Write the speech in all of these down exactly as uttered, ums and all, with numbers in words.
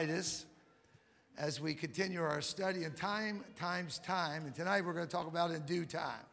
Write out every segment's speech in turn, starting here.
Titus as we continue our study in time times time, and tonight we're going to talk about in due time.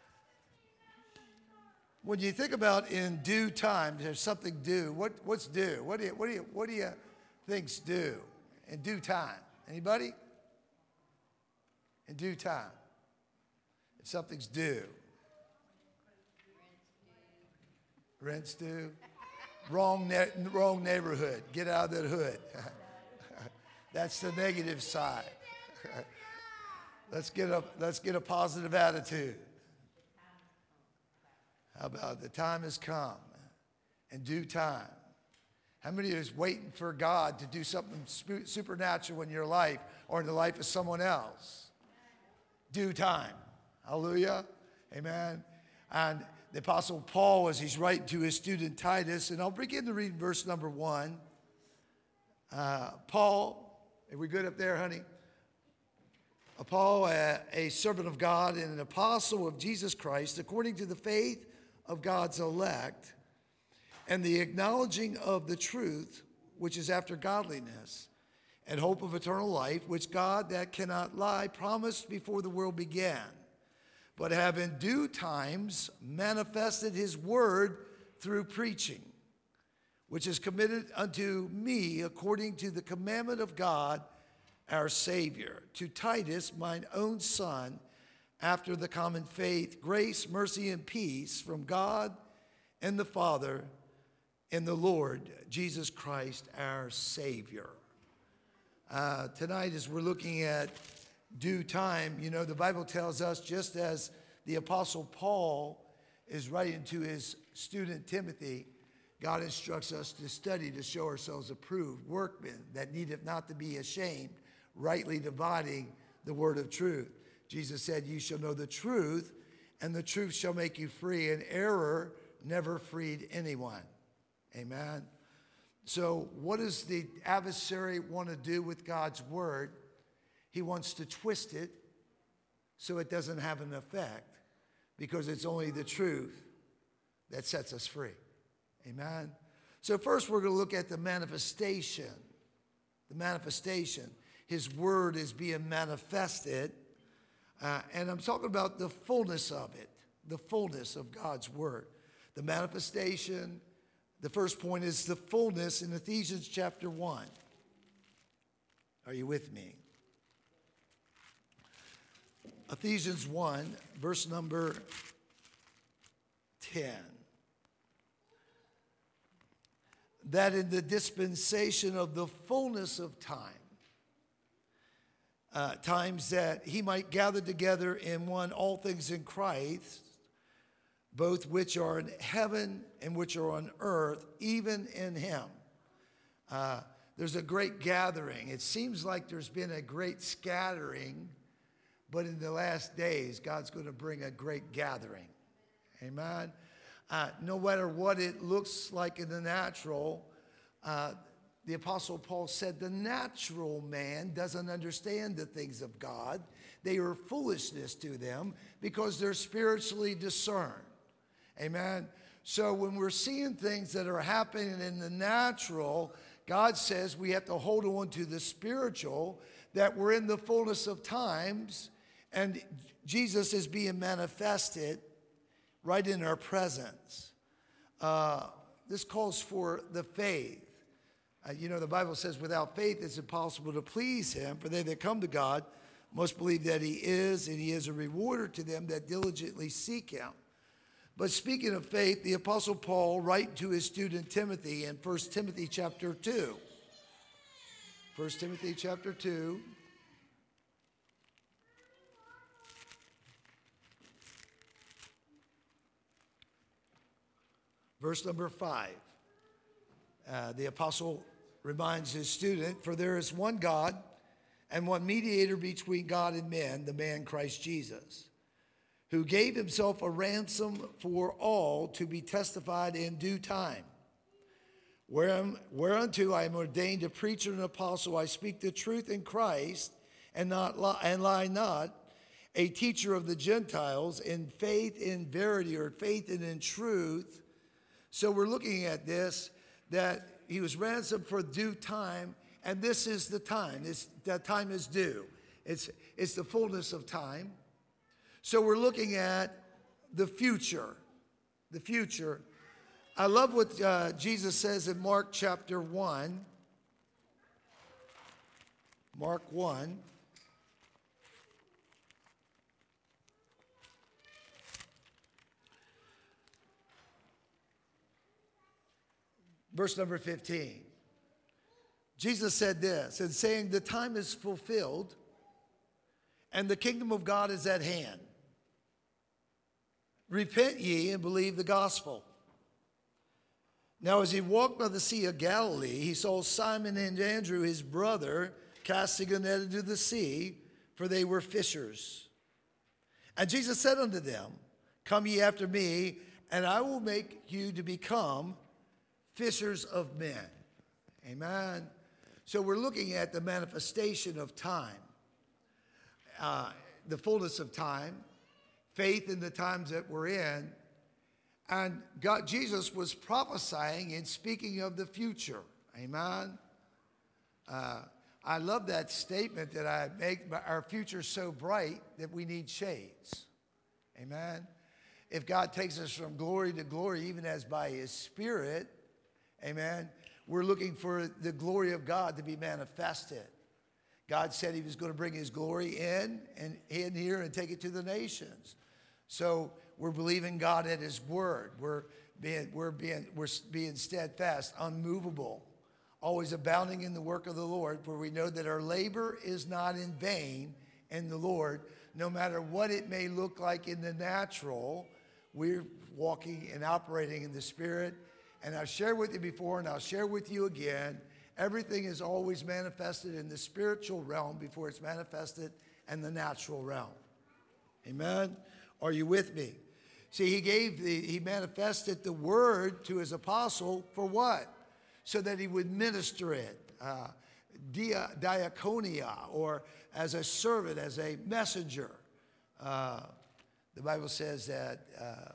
When you think about in due time, there's something due. What what's due? What do you what do you what do you think's due in due time? Anybody? In due time, if something's due, rent's due. Wrong ne- wrong neighborhood. Get out of that hood. That's the negative side. let's get a let's get a positive attitude. How about the time has come in due time? How many of you is waiting for God to do something supernatural in your life or in the life of someone else? Due time. Hallelujah. Amen. And the Apostle Paul, as he's writing to his student Titus, and I'll begin to read verse number one. Uh, Paul, are we good up there, honey? Uh, Paul, a, a servant of God and an apostle of Jesus Christ, according to the faith of God's elect, and the acknowledging of the truth, which is after godliness, and hope of eternal life, which God that cannot lie promised before the world began, but have in due times manifested his word through preaching, which is committed unto me according to the commandment of God our Savior. To Titus, mine own son, after the common faith, grace, mercy, and peace from God and the Father and the Lord Jesus Christ our Savior. Uh, tonight, as we're looking at due time, you know, the Bible tells us, just as the Apostle Paul is writing to his student Timothy, God instructs us to study to show ourselves approved, workmen that needeth not to be ashamed, rightly dividing the word of truth. Jesus said, you shall know the truth, and the truth shall make you free, and error never freed anyone. Amen. So what does the adversary want to do with God's word? He wants to twist it so it doesn't have an effect, because it's only the truth that sets us free. Amen. So first we're going to look at the manifestation. The manifestation. His word is being manifested. Uh, and I'm talking about the fullness of it. The fullness of God's word. The manifestation. The first point is the fullness in Ephesians chapter one. Are you with me? Ephesians one, verse number ten. That in the dispensation of the fullness of time, uh, times that he might gather together in one all things in Christ, both which are in heaven and which are on earth, even in him. Uh, there's a great gathering. It seems like there's been a great scattering, but in the last days, God's going to bring a great gathering. Amen. Uh, no matter what it looks like in the natural, uh, the Apostle Paul said the natural man doesn't understand the things of God. They are foolishness to them because they're spiritually discerned. Amen. So when we're seeing things that are happening in the natural, God says we have to hold on to the spiritual, that we're in the fullness of times, and Jesus is being manifested right in our presence. Uh, this calls for the faith. Uh, you know, the Bible says without faith it's impossible to please him, for they that come to God must believe that he is, and he is a rewarder to them that diligently seek him. But speaking of faith, the Apostle Paul writing to his student Timothy in First Timothy chapter two. First Timothy chapter two. Verse number five, uh, the apostle reminds his student, for there is one God and one mediator between God and men, the man Christ Jesus, who gave himself a ransom for all to be testified in due time. Whereunto I am ordained a preacher and apostle. I speak the truth in Christ and not lie, and lie not, a teacher of the Gentiles in faith, in verity, or faith and in truth. So we're looking at this, that he was ransomed for due time, and this is the time. It's, the time is due. It's, it's the fullness of time. So we're looking at the future. The future. I love what uh, Jesus says in Mark chapter one. Mark one. Verse number fifteen. Jesus said this, and saying, the time is fulfilled, and the kingdom of God is at hand. Repent ye and believe the gospel. Now as he walked by the Sea of Galilee, he saw Simon and Andrew, his brother, casting a net into the sea, for they were fishers. And Jesus said unto them, come ye after me, and I will make you to become fishers of men. Amen. So we're looking at the manifestation of time, uh, the fullness of time, faith in the times that we're in. And God, Jesus was prophesying and speaking of the future. Amen. Uh, I love that statement that I make, our future's so bright that we need shades. Amen. If God takes us from glory to glory, even as by his Spirit, amen, we're looking for the glory of God to be manifested. God said he was going to bring his glory in and in here and take it to the nations. So we're believing God at his word. We're being, we're being, we're being steadfast, unmovable, always abounding in the work of the Lord, for we know that our labor is not in vain in the Lord. No matter what it may look like in the natural, we're walking and operating in the Spirit. And I've shared with you before, and I'll share with you again, everything is always manifested in the spiritual realm before it's manifested in the natural realm. Amen? Are you with me? See, he gave the, he manifested the word to his apostle for what? So that he would minister it, uh, dia, diaconia, or as a servant, as a messenger. Uh, the Bible says that, uh,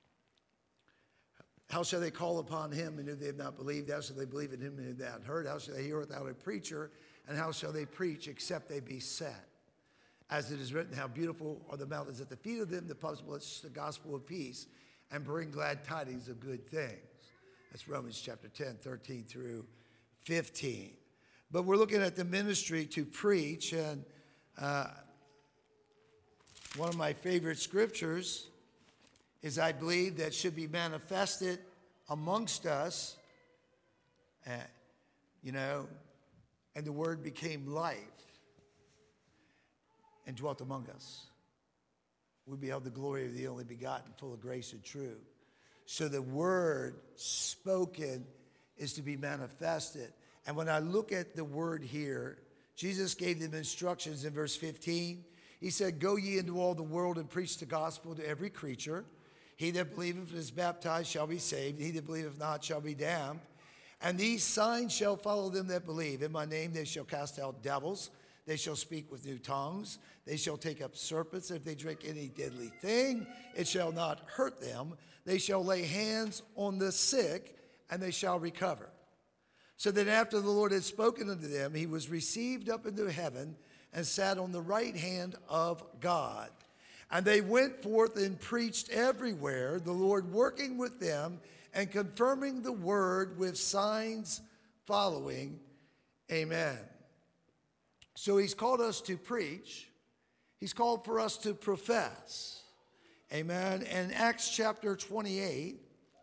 how shall they call upon him in whom they have not believed? How shall they believe in him in whom they have not heard? How shall they hear without a preacher? And how shall they preach except they be sent? As it is written, how beautiful are the mountains at the feet of them that publish the gospel of peace and bring glad tidings of good things. That's Romans chapter ten, thirteen through fifteen. But we're looking at the ministry to preach, and uh, one of my favorite scriptures is, I believe, that should be manifested amongst us, uh, you know, and the word became life and dwelt among us. We beheld the glory of the only begotten, full of grace and truth. So the word spoken is to be manifested. And when I look at the word here, Jesus gave them instructions in verse fifteen. He said, go ye into all the world and preach the gospel to every creature. He that believeth and is baptized shall be saved. He that believeth not shall be damned. And these signs shall follow them that believe. In my name they shall cast out devils. They shall speak with new tongues. They shall take up serpents. If they drink any deadly thing, it shall not hurt them. They shall lay hands on the sick, and they shall recover. So that after the Lord had spoken unto them, he was received up into heaven and sat on the right hand of God. And they went forth and preached everywhere, the Lord working with them and confirming the word with signs following. Amen. So he's called us to preach. He's called for us to profess. Amen. And Acts chapter twenty-eight.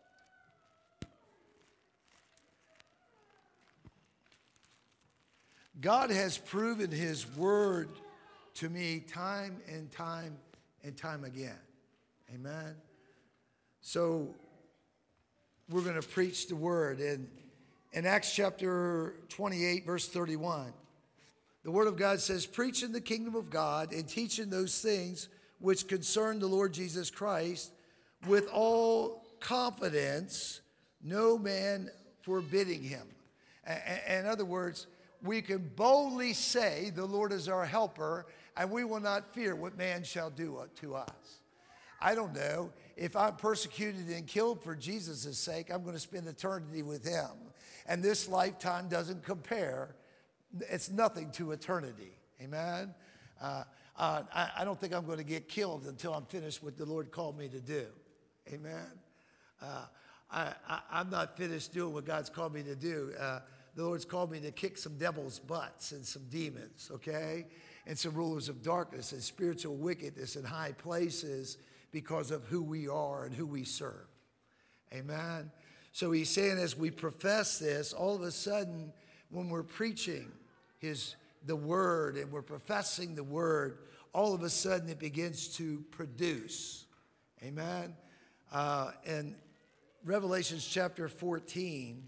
God has proven his word to me time and time and time again. Amen. So we're going to preach the word. And in Acts chapter twenty-eight, verse thirty-one, the word of God says, preaching the kingdom of God and teaching those things which concern the Lord Jesus Christ with all confidence, no man forbidding him. In other words, we can boldly say the Lord is our helper, and we will not fear what man shall do to us. I don't know. If I'm persecuted and killed for Jesus' sake, I'm going to spend eternity with him. And this lifetime doesn't compare it's nothing to eternity. Amen? Uh, uh, I, I don't think I'm going to get killed until I'm finished what the Lord called me to do. Amen? Uh, I, I, I'm not finished doing what God's called me to do. Uh, the Lord's called me to kick some devil's butts and some demons, okay? And some rulers of darkness and spiritual wickedness in high places because of who we are and who we serve. Amen? So he's saying as we profess this, all of a sudden when we're preaching his the word and we're professing the word, all of a sudden it begins to produce. Amen? Uh, and Revelation chapter fourteen,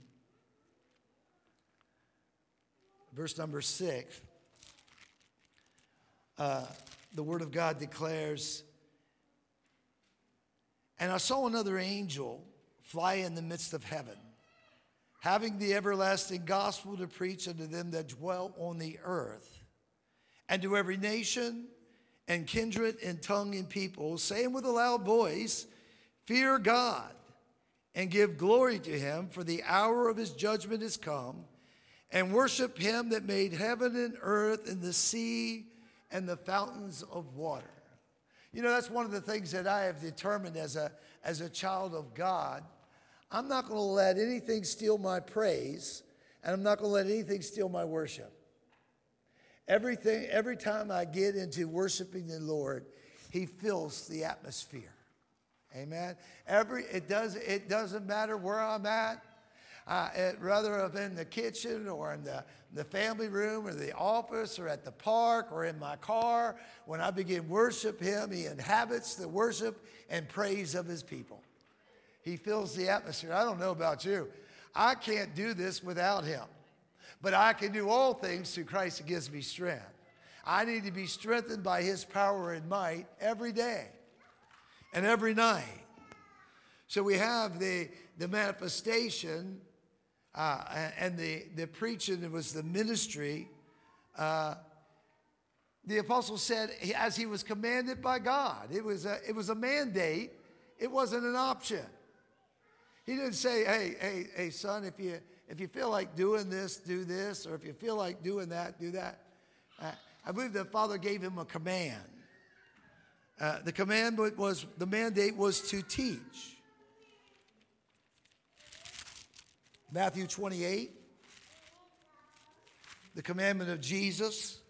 verse number six, uh, the word of God declares, "And I saw another angel fly in the midst of heaven, having the everlasting gospel to preach unto them that dwell on the earth, and to every nation and kindred and tongue and people, saying with a loud voice, Fear God, and give glory to him, for the hour of his judgment is come, and worship him that made heaven and earth and the sea and the fountains of water." You know, that's one of the things that I have determined as a, as a child of God. I'm not going to let anything steal my praise, and I'm not going to let anything steal my worship. Everything, every time I get into worshiping the Lord, he fills the atmosphere. Amen. Every it does it doesn't matter where I'm at. Uh, it, whether I'm in the kitchen or in the, the family room or the office or at the park or in my car, when I begin worship him, he inhabits the worship and praise of his people. He fills the atmosphere. I don't know about you. I can't do this without him. But I can do all things through Christ who gives me strength. I need to be strengthened by his power and might every day and every night. So we have the, the manifestation uh, and the, the preaching. It was the ministry. Uh, the apostle said, as he was commanded by God. It was a, it was a mandate. It wasn't an option. He didn't say, hey, hey, hey, son, if you, if you feel like doing this, do this. Or if you feel like doing that, do that. Uh, I believe the Father gave him a command. Uh, the command was, the mandate was to teach. Matthew twenty-eight, the commandment of Jesus.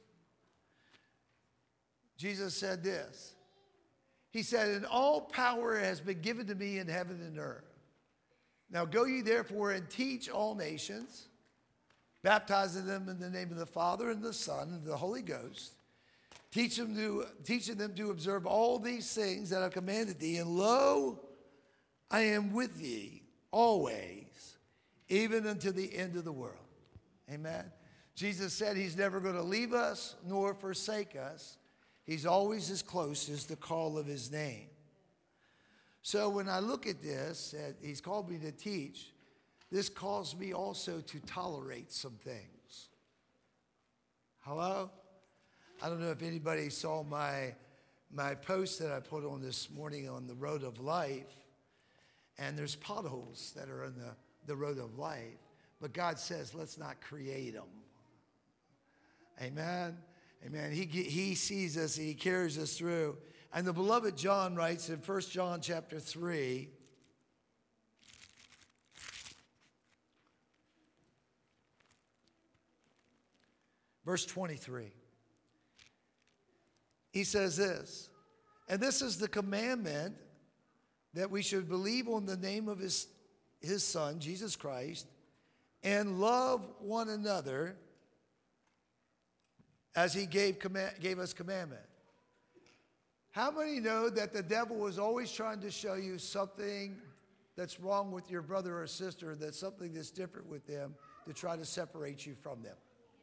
Jesus said this. He said, "And all power has been given to me in heaven and earth. Now go ye therefore and teach all nations, baptizing them in the name of the Father and the Son and the Holy Ghost, Teach them to, teaching them to observe all these things that I commanded thee. And lo, I am with thee always, even unto the end of the world." Amen. Jesus said he's never going to leave us nor forsake us. He's always as close as the call of his name. So when I look at this, uh, he's called me to teach, this calls me also to tolerate some things. Hello? I don't know if anybody saw my, my post that I put on this morning on the road of life. And there's potholes that are on the, the road of life. But God says, let's not create them. Amen? Amen. He, he sees us and he carries us through. And the beloved John writes in First John chapter three, verse twenty-three. He says this, "And this is the commandment, that we should believe on the name of his, his Son, Jesus Christ, and love one another as he gave, command, gave us commandment." How many know that the devil is always trying to show you something that's wrong with your brother or sister, that's something that's different with them, to try to separate you from them?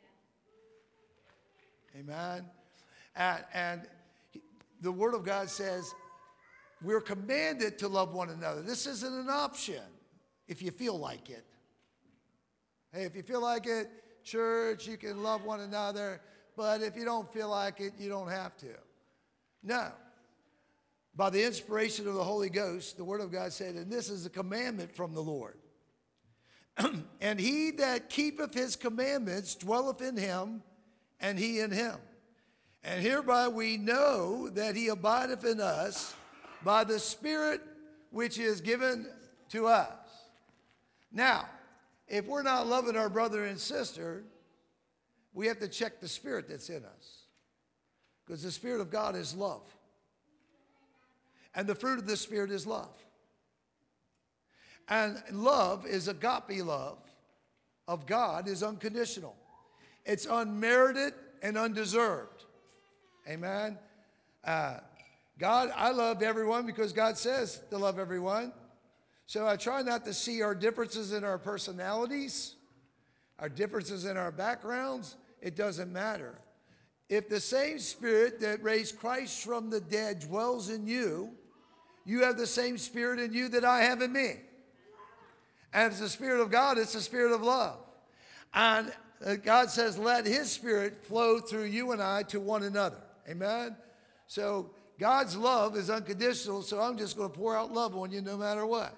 Amen? And, and the Word of God says we're commanded to love one another. This isn't an option if you feel like it. Hey, if you feel like it, church, you can love one another. But if you don't feel like it, you don't have to. No. By the inspiration of the Holy Ghost, the Word of God said, and this is a commandment from the Lord, And he that keepeth his commandments dwelleth in him, and he in him. And hereby we know that he abideth in us by the Spirit which is given to us. Now, if we're not loving our brother and sister, we have to check the spirit that's in us. Because the Spirit of God is love. And the fruit of the Spirit is love. And love is agape love of God is unconditional. It's unmerited and undeserved. Amen. Uh, God, I love everyone because God says to love everyone. So I try not to see our differences in our personalities, our differences in our backgrounds. It doesn't matter. If the same Spirit that raised Christ from the dead dwells in you, you have the same Spirit in you that I have in me. And if it's the Spirit of God, it's the Spirit of love. And God says, let his Spirit flow through you and I to one another. Amen? So God's love is unconditional, so I'm just going to pour out love on you no matter what.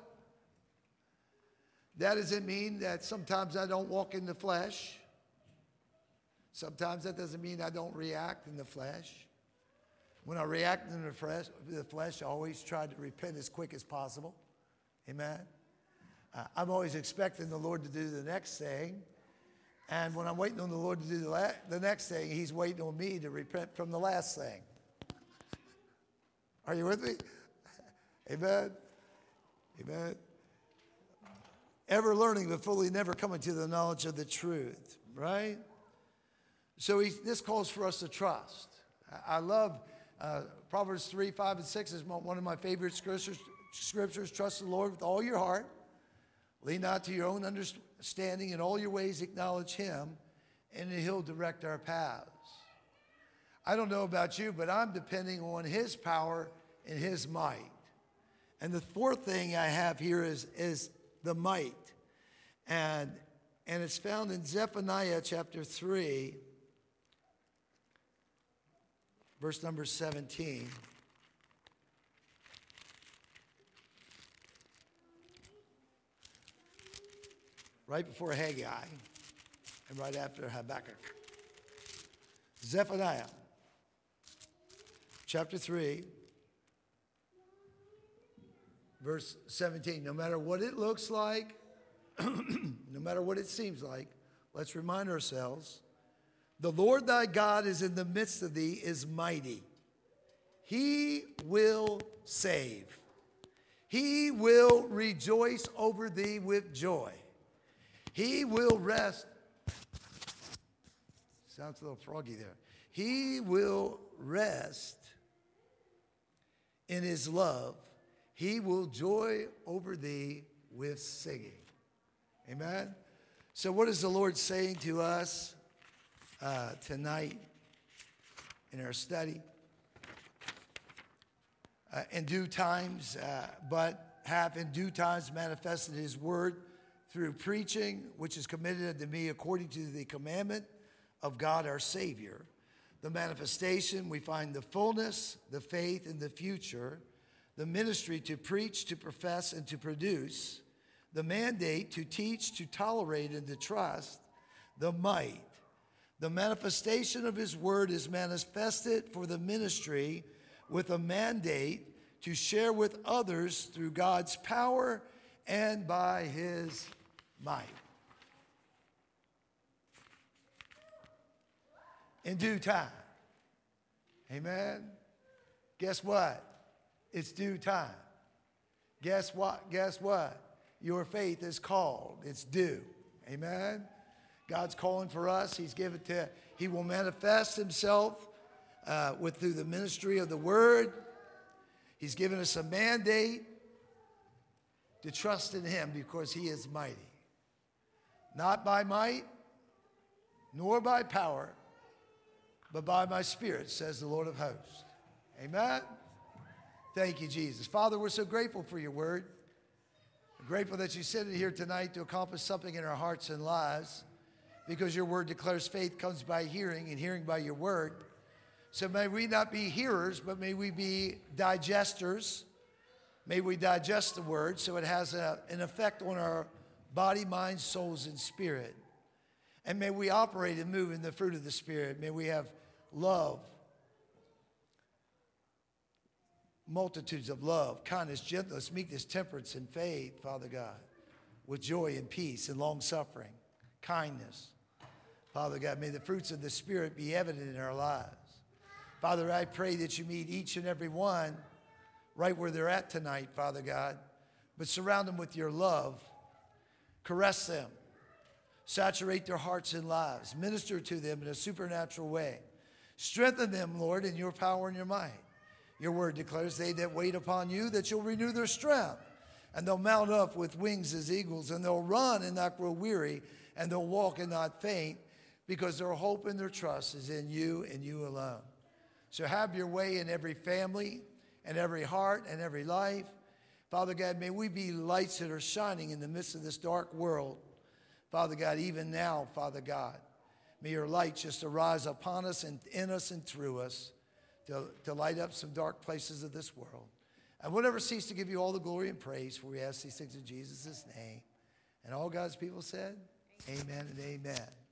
That doesn't mean that sometimes I don't walk in the flesh. Sometimes that doesn't mean I don't react in the flesh. When I react in the flesh, the flesh, I always try to repent as quick as possible. Amen? Uh, I'm always expecting the Lord to do the next thing. And when I'm waiting on the Lord to do the, la- the next thing, he's waiting on me to repent from the last thing. Are you with me? Amen? Amen? Ever learning but fully never coming to the knowledge of the truth, right? So he, this calls for us to trust. I, I love uh, Proverbs three, five, and six is one of my favorite scriptures. Scriptures, trust the Lord with all your heart. Lean not to your own understanding. In all your ways acknowledge him, and he'll direct our paths. I don't know about you, but I'm depending on his power and his might. And the fourth thing I have here is, is the might. And, and it's found in Zephaniah chapter three, verse number seventeen. Right before Haggai and right after Habakkuk. Zephaniah chapter three, verse seventeen. No matter what it looks like, no matter what it seems like, let's remind ourselves, the Lord thy God is in the midst of thee, is mighty. He will save. He will rejoice over thee with joy. He will rest. Sounds a little froggy there. He will rest in his love. He will joy over thee with singing. Amen? So what is the Lord saying to us uh, tonight in our study? Uh, in due times, uh, but have in due times manifested his word through preaching, which is committed unto me according to the commandment of God our Savior. The manifestation, we find the fullness, the faith, and the future. The ministry to preach, to profess, and to produce. The mandate to teach, to tolerate, and to trust. The might. The manifestation of his word is manifested for the ministry with a mandate to share with others through God's power and by his might. In due time. Amen. Guess what? It's due time. Guess what? Guess what? Your faith is called. It's due. Amen. God's calling for us. He's given to, he will manifest himself uh, with through the ministry of the word. He's given us a mandate to trust in him because he is mighty. Not by might, nor by power, but by my Spirit, says the Lord of hosts. Amen? Thank you, Jesus. Father, we're so grateful for your word. We're grateful that you sent it here tonight to accomplish something in our hearts and lives, because your word declares faith comes by hearing, and hearing by your word. So may we not be hearers, but may we be digesters. May we digest the word so it has a, an effect on our body, mind, souls, and spirit. And may we operate and move in the fruit of the Spirit. May we have love, multitudes of love, kindness, gentleness, meekness, temperance, and faith, Father God, with joy and peace and long-suffering, kindness. Father God, may the fruits of the Spirit be evident in our lives. Father, I pray that you meet each and every one right where they're at tonight, Father God, but surround them with your love. Caress them. Saturate their hearts and lives. Minister to them in a supernatural way. Strengthen them, Lord, in your power and your might. Your word declares, they that wait upon you, that you'll renew their strength. And they'll mount up with wings as eagles, and they'll run and not grow weary, and they'll walk and not faint, because their hope and their trust is in you and you alone. So have your way in every family and every heart and every life. Father God, may we be lights that are shining in the midst of this dark world. Father God, even now, Father God, may your light just arise upon us and in us and through us to, to light up some dark places of this world. And we'll never cease to give you all the glory and praise, for we ask these things in Jesus' name. And all God's people said, amen and amen.